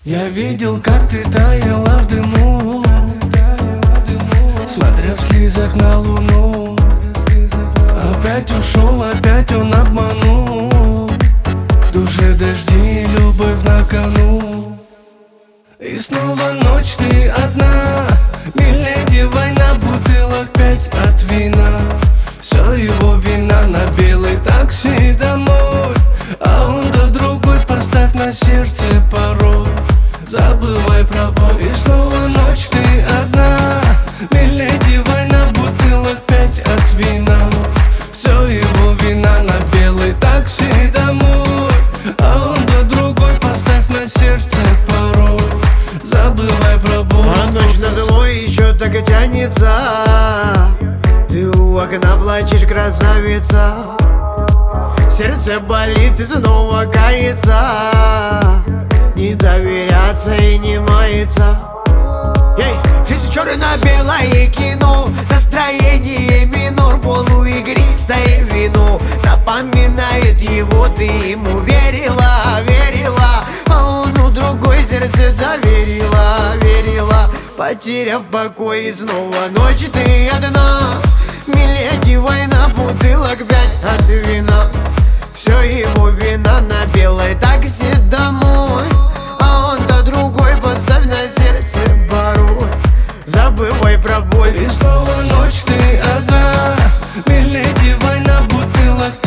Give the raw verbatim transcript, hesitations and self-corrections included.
Я видел, как ты таяла в дыму, смотря в слезах на луну. Опять ушел, опять он обманул. В душе дожди и любовь на кону. И снова ночь, ты одна. Миледи, война, бутылок пять от вина. Все его вина, на белый такси домой. А он до другой, поставь на сердце пароль. Забывай про боль. И снова ночь, ты одна. Миледи, война, бутылок пять от вина. Все его вина, на белый такси домой. А он до другой, поставь на сердце пароль. Забывай про боль. А ночь на зло еще так и тянется. Ты у окна плачешь, красавица. Сердце болит и снова кается. Не доверяться и не мается. Эй, жизнь черно-белое кино. Настроение минор, полуигристое вино. Напоминает его, ты ему верила, верила. А он у другой сердце доверила, верила. Потеряв покой и снова ночь, ты одна. Миледи, война, бутылок пять от вина. Все его вина, на белой такси домой. А он до другой, поставь на сердце пароль. Забывай про боль. И снова ночь, ты одна. Миледи, война, бутылок